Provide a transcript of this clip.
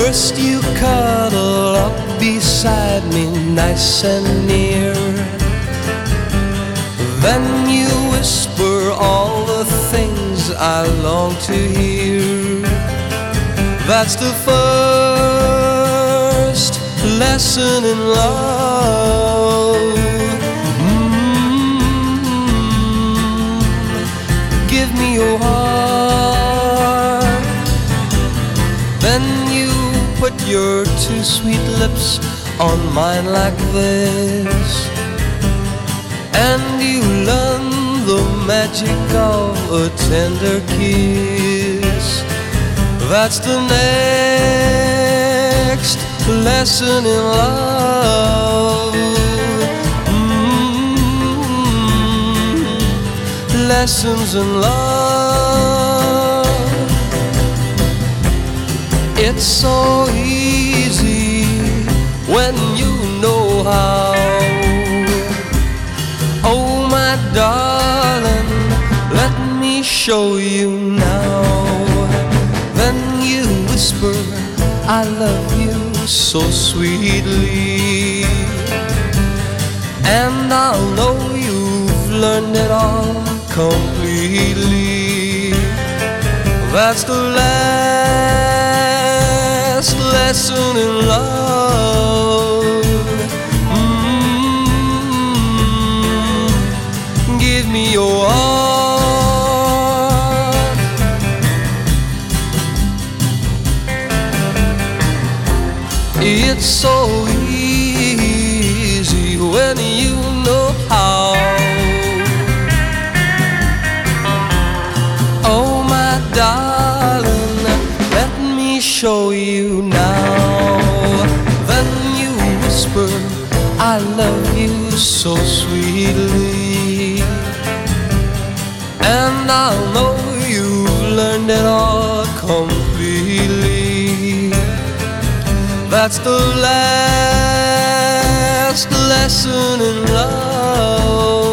First you cuddle up beside me nice and near, then you whisper all the things I long to hear. That's the first lesson in love. Give me your heart, then you put your two sweet lips on mine like this, and you learn the magic of a tender kiss. That's the next lesson in love. Lessons in love. It's so easy when you know how. Oh my darling, let me show you now. Then you whisper, I love you so sweetly, and I'll know you've learned it all completely. That's the last lesson in love. Give me your heart. It's so easy when you know how. Oh my darling, let me show you now. Then you whisper, I love you so sweetly, and I'll know you've learned it all completely. That's the last lesson in love.